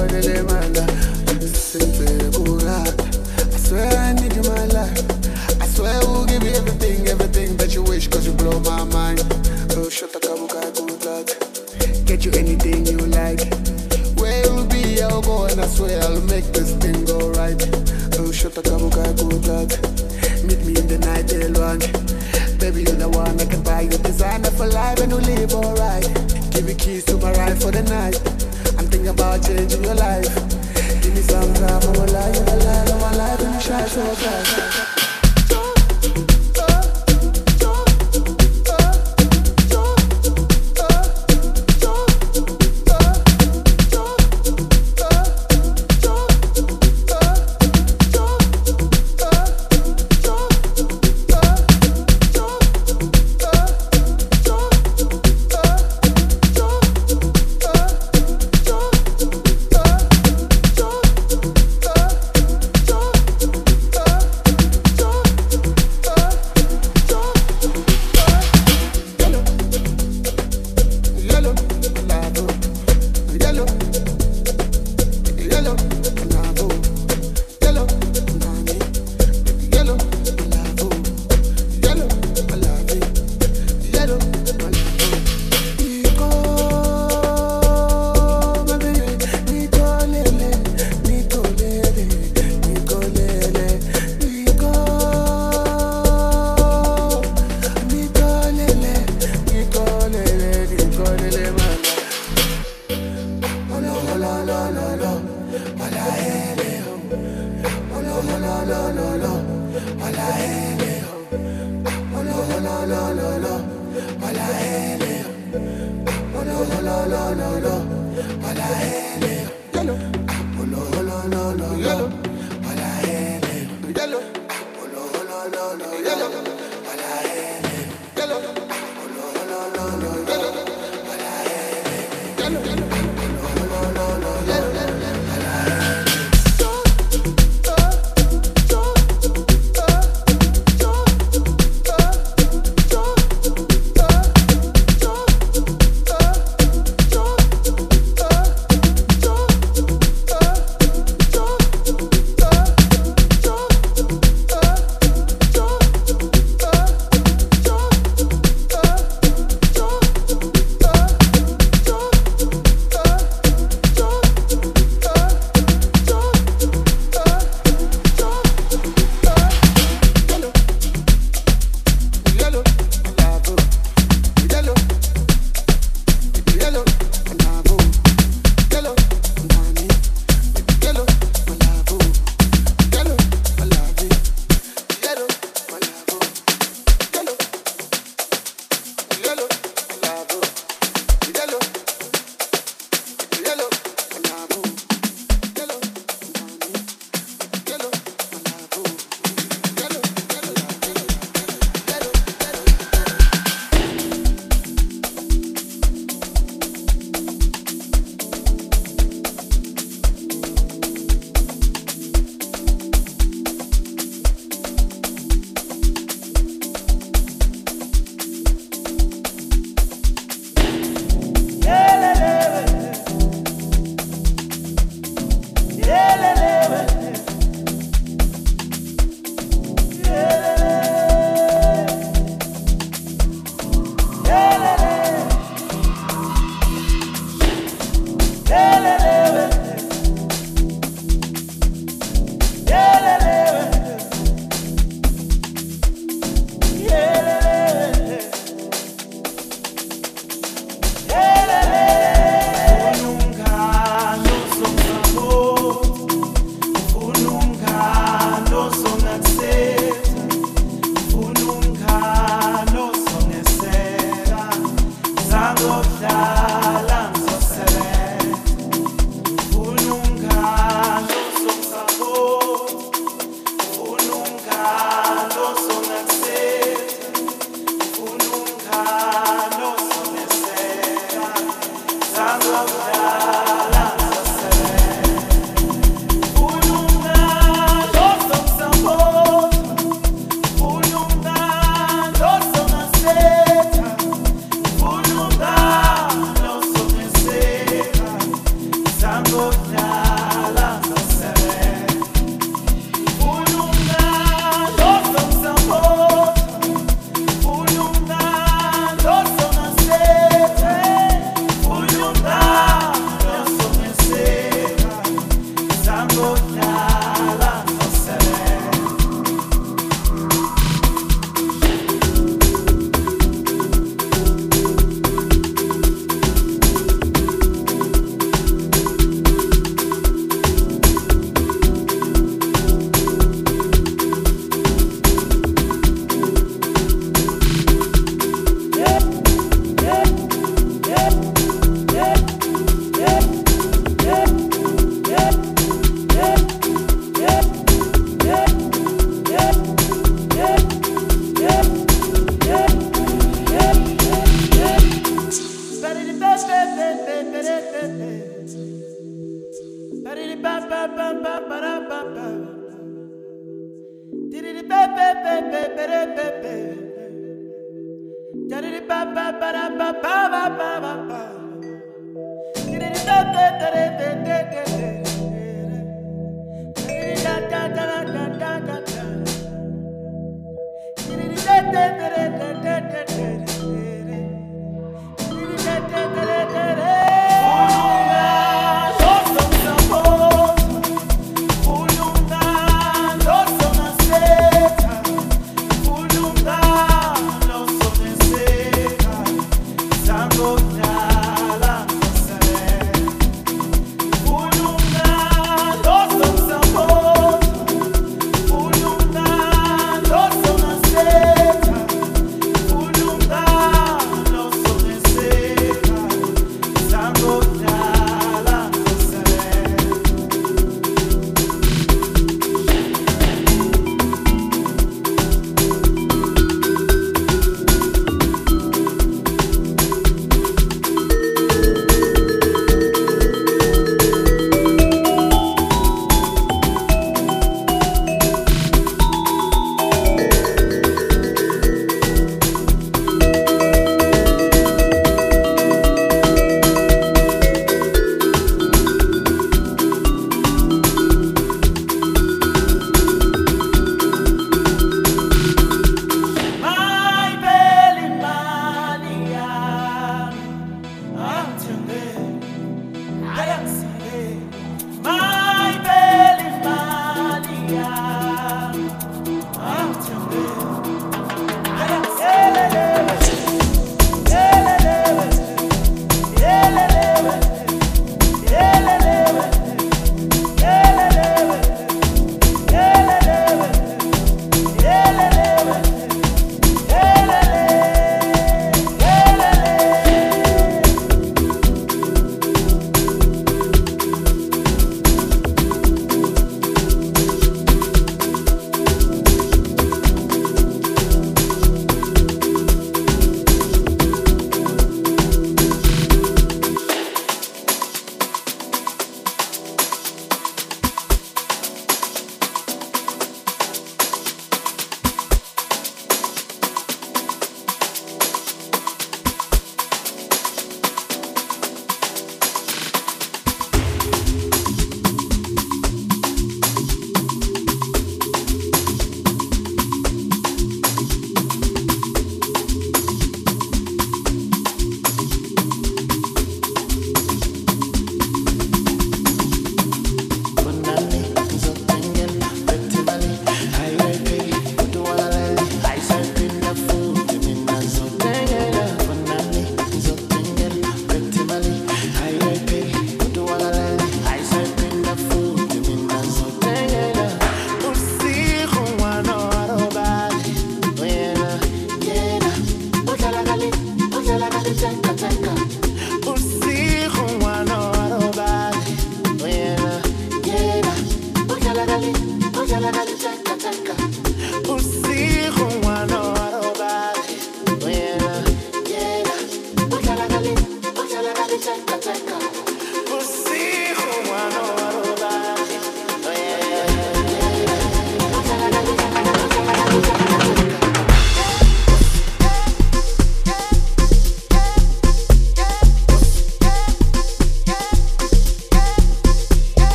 lemala. Simple burat. I swear I need you in my life. I swear I will give you everything, everything that you wish, cause you blow my mind. Oh, shut up, good luck. Get you anything you like. Where you'll be, I'll go, and I swear I'll make this thing go right. Oh, shut up, good luck. Meet me in the night, alone. Baby, you're the one that can buy you designer for life and you'll live alright. Give you keys to my ride for the night. I'm thinking about changing your life. Give me some time, I will lie, the light of my life, and you shine so bright.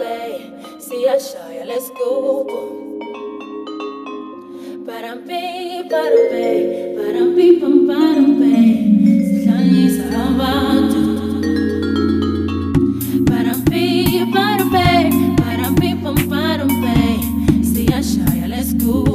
bay, see a shy, let's go. Parampi, parampi, Sihlanyi sahabat. Parampi, parampi, see a shy, let's go.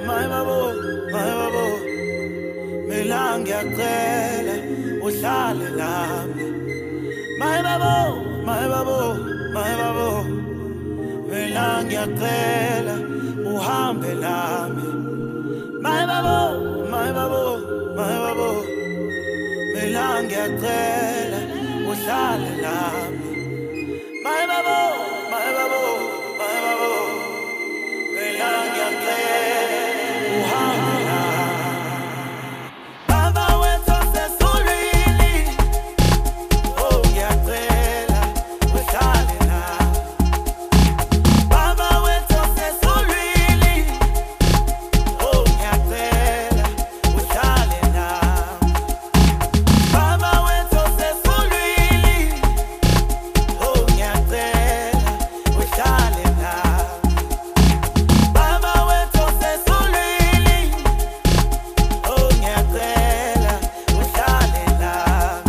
my babo, my babo. Mina ngiyacela uhlale nami. My babo, my babo, my babo. Mina ngiyacela uhambe nami. My babo, my babo, my babo. Mina ngiyacela uhlale nami. My babo, my babo, my babo. Mina ngiyacela uhambe nami. Baba wethu sesulwini. Oh ngiyacela uhlale nami. Baba wethu sesulwini. Oh ngiyacela uhlale nami. Baba wethu sesulwini. Oh ngiyacela uhlale nami. Baba wethu sesulwini. Oh ngiyacela uhlale nami.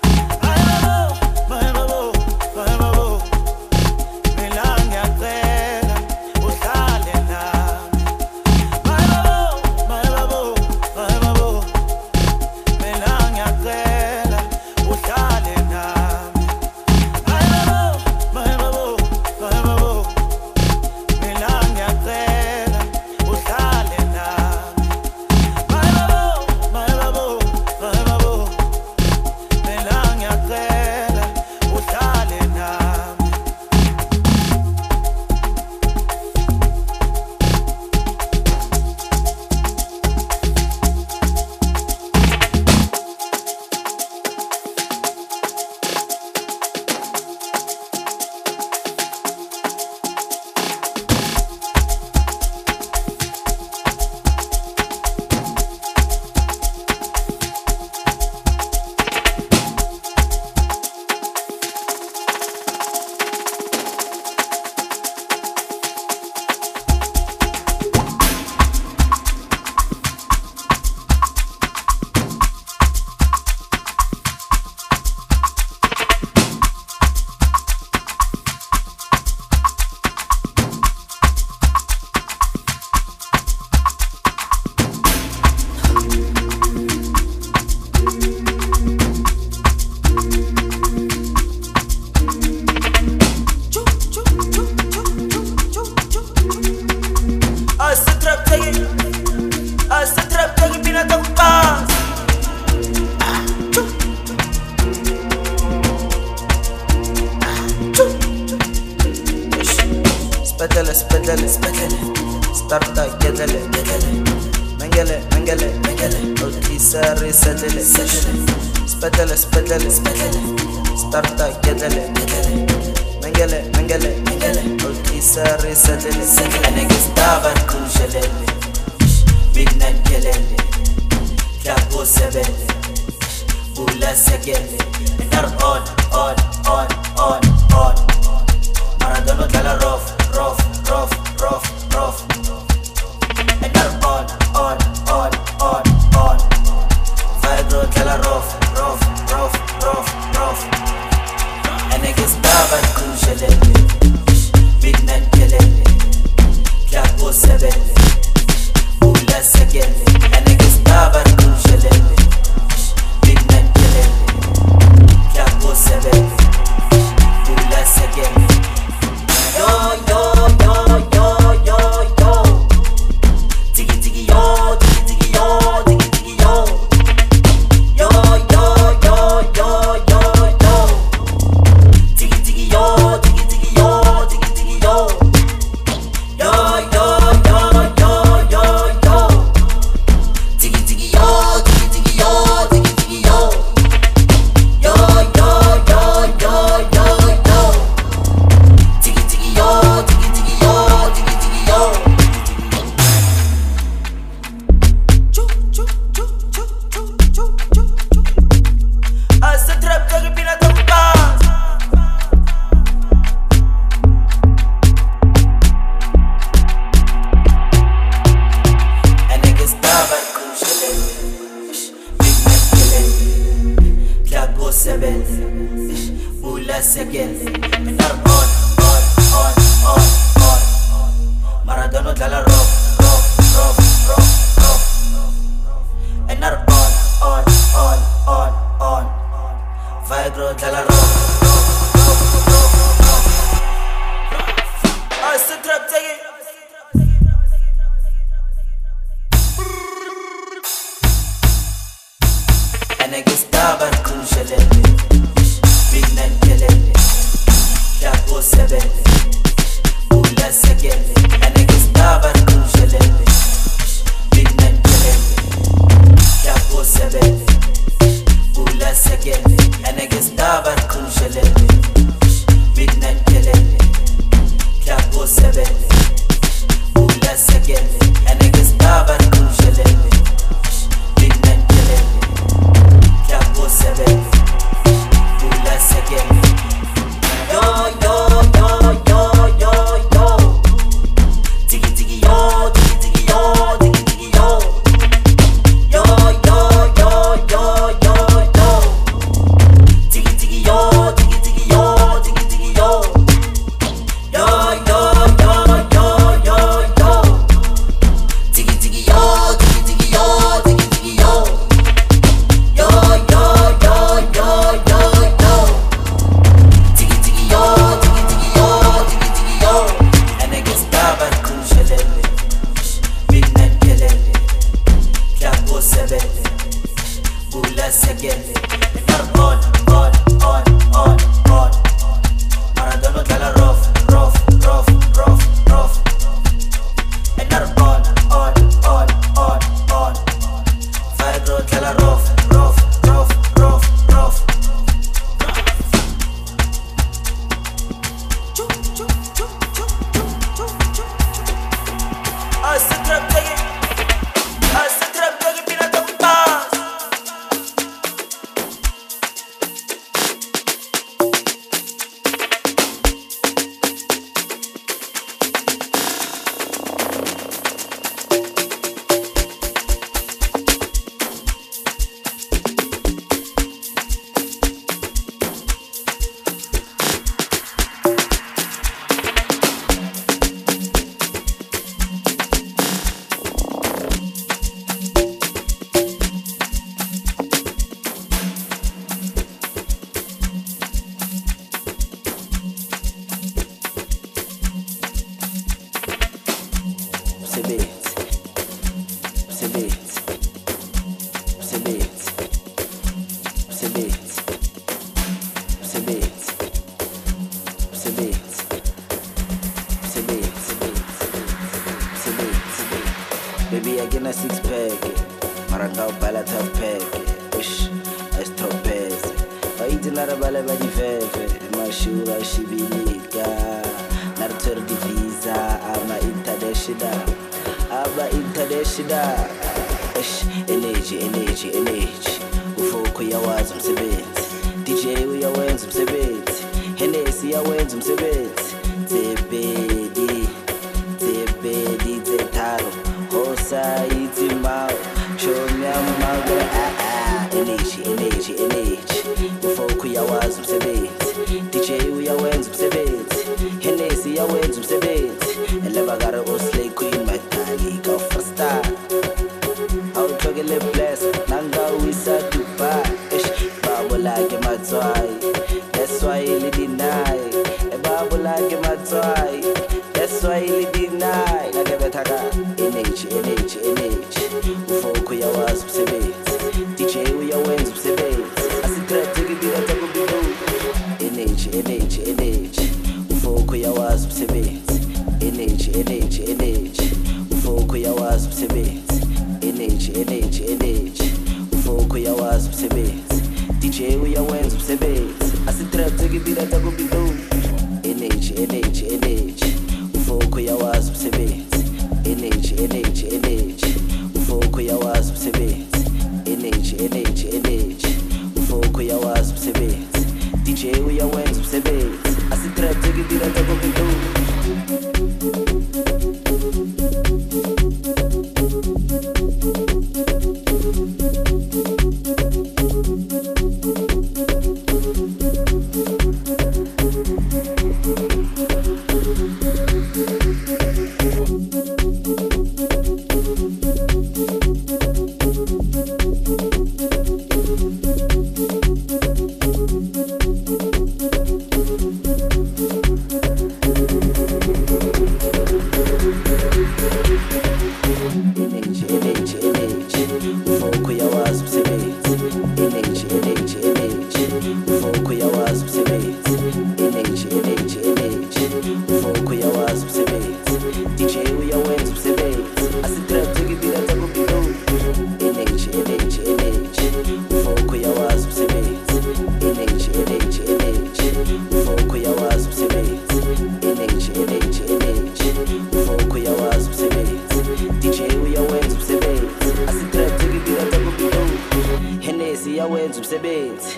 My babo, my babo. Mina ngiyacela uhlale nami. My babo, my babo. Mina ngiyacela uhlale nami. My babo, my babo. Mina ngiyacela uhlale nami. My babo, my babo. Mina ngiyacela uhlale nami. Spedele, spedele, spedele. Starta, gedele, gedele. Mengele, mengele, mengele. Olkisari, sedele, sedele. Spedele, spedele, spedele. Starta, gedele, gedele. Mengele, mengele, mengele. Olkisari, sedele, sedele. Anegestaban kujelele. Midnight gelele. Klapo sebele. Bula segele. Nar on, on, on, on, on. Maradona dlala rough, rough, rough, rough, rough. And they're on, on, on, on, on. Vibro dlala rough, rough, rough, rough, rough. And niggas daban kujelele. Midnight gelele. Klapo sebele. Bula segele. And niggas daban kujelele. Midnight gelele. Klapo sebele. Bula segele. Yo, yo, yo, yo, yo, yo. Tiki, tiki, yo, tiki, tiki, yo, tiki, tiki, yo. Yo, yo, yo, yo, yo, yo. Tiki, tiki, yo, tiki, tiki, yo, tiki, tiki, yo. Yo, yo, yo, sebele Ula sekele Aneke staba kushelele Midnight kelele Yako sebele Ula sekele Aneke staba kushelele Midnight kelele Yako sebele Ula sekele Aneke staba kushelele Midnight kelele Yako sebele Ula sekele Yo, yo, yo, yo, yo, yo. Tiki, tiki, yo, tiki, tiki, yo, tiki, tiki, yo. Yo, yo, yo, yo, yo, yo. Tiki, tiki, yo, tiki, tiki, yo, tiki, tiki, yo. Yo, yo, yo, yo, yo, yo. Tiki, tiki, yo, tiki, tiki, yo, tiki, tiki, yo. Yo, yo, yo, yo, yo, yo. Tiki tiki yo, tiki tiki yo, tiki tiki yo. Aneke staba kushelele, midnight kelele, Yako sebele, Ula sekele. On, on, on, on, on. Maradona dlala rough, rough, rough, rough, rough. On, on, on, on, on. Fibro dlala rough, rough, rough, rough, rough. Baby, I get a six pack. Marangao bala top pack. Ush, estropez. Paiti nara bala badi fefe. Mashura shibinika. Nartur divisa. Ama international. Aba international. Ush, energy. Ufoko ya wazi msebeti. DJ uya wenzu msebeti. Hennessy ya wenzu msebeti. Zebedi zetaro. Hosa iti mau. Shomya mago. Energy. Ufoko ya wazi msebeti. DJ uya wenzu msebeti. Hennessy ya wenzu msebeti. Elevagara oslay queen matali. Go for star. Outogele bless, nanga wisa Dubai. Babu like matzwai, that's why he deny. Babu like matzwai, that's why he deny. Nagebetaka, energy. Ufoko ya wazi msebeti. DJ uya wenzu msebeti. Asitrap tikibira takubiru. Energy. Ufoko ya wazi msebeti. Energy. Ufoko ya wazi msebeti. Energy. Ufoko ya wazi msebeti. DJ uya wenzu msebeti. Asitrap tikibira takubiru. Energy. Ufoko ya wazi msebeti. Energy. Ufoko ya wazi msebeti. Energy. Ufoko ya wazi msebeti. DJ uya wenzu msebeti. Asitrap tikibira takubiru. ufoko uyawazi umsebenzi DJ uyawenza umsebenzi asitrap tukibila takubido energy ufoko uyawazi umsebenzi energy ufoko uyawazi umsebenzi energy ufoko uyawazi umsebenzi DJ uyawenza umsebenzi asitrap tukibila takubido Hennessy uyawenza umsebenzi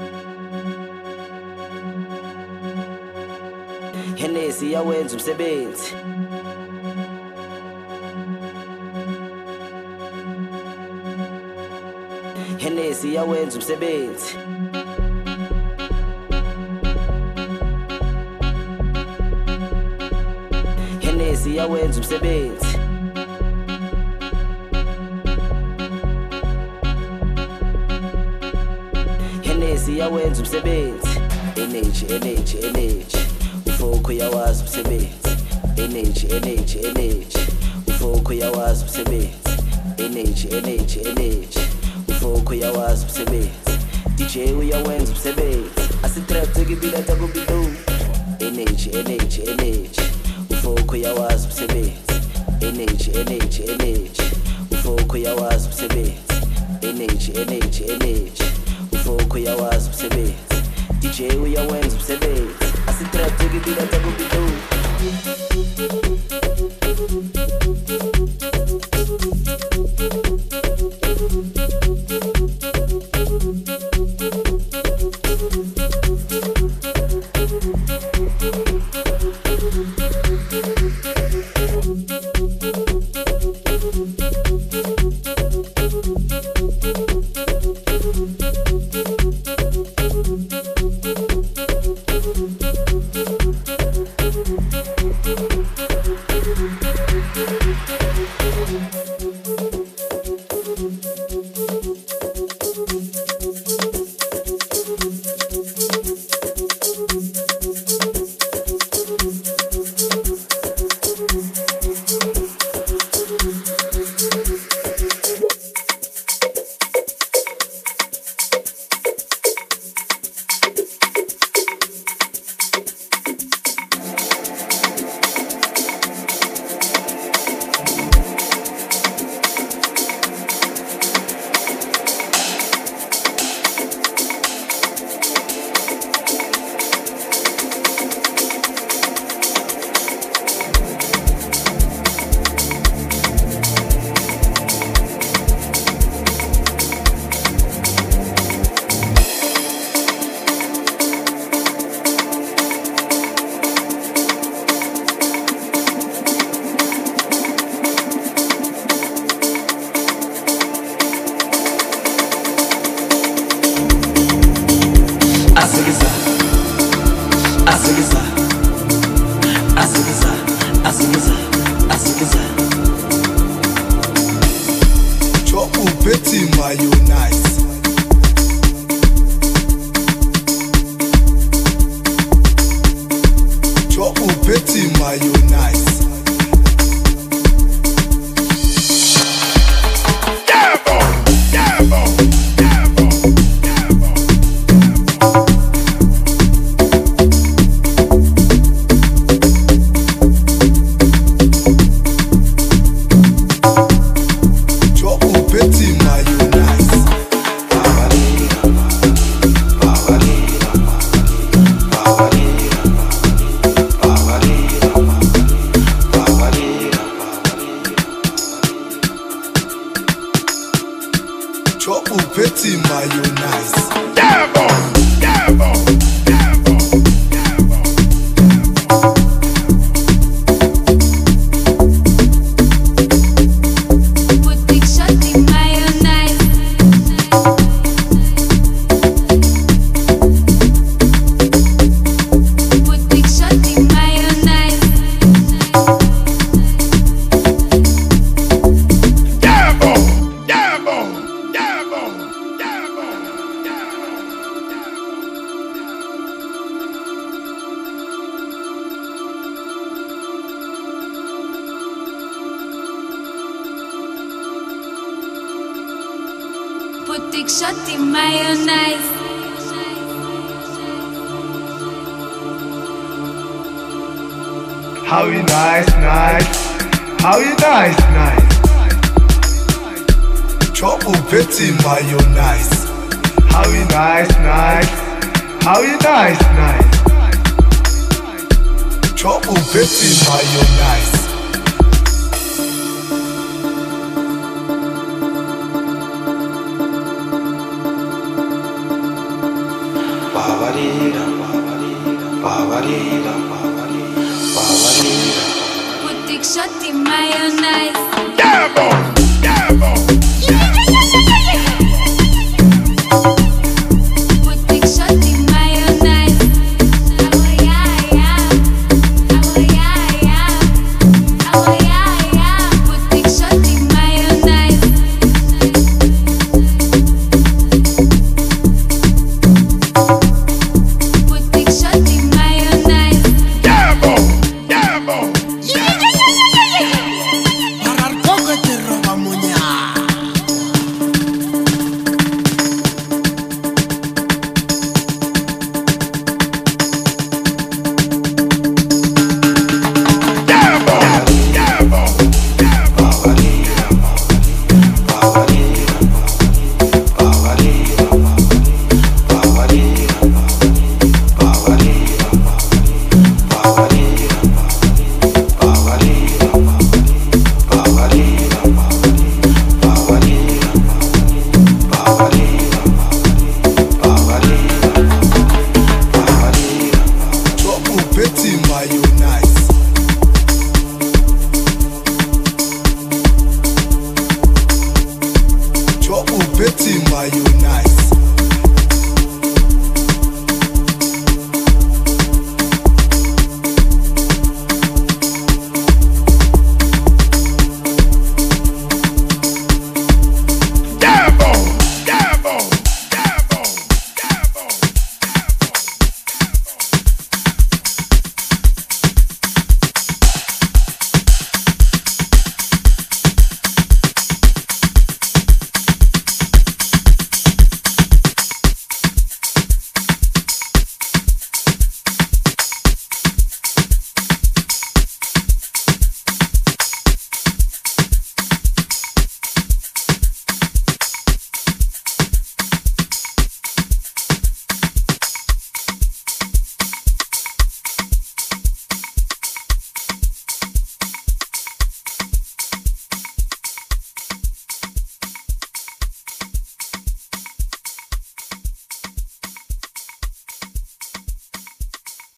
Hennessy uyawenza umsebenzi Hennessy uyawenza umsebenzi Hennessy uyawenza umsebenzi Hennessy uyawenza umsebenzi energy ufoko uyawazi umsebenzi energy ufoko uyawazi umsebenzi energy ufoko uyawazi umsebenzi DJ uyawenza umsebenzi asitrap tukibila takubido energy ufoko uyawazi umsebenzi energy ufoko uyawazi umsebenzi energy ufoko uyawazi umsebenzi DJ uyawenza umsebenzi asitrap tukibila takubido Put big shot in mayonnaise. How you nice, nice. How you nice, nice. Trouble petty mayonnaise. How you nice, nice. How you nice, nice. Trouble petty mayonnaise. Put shot in mayonnaise. Yeah, boy.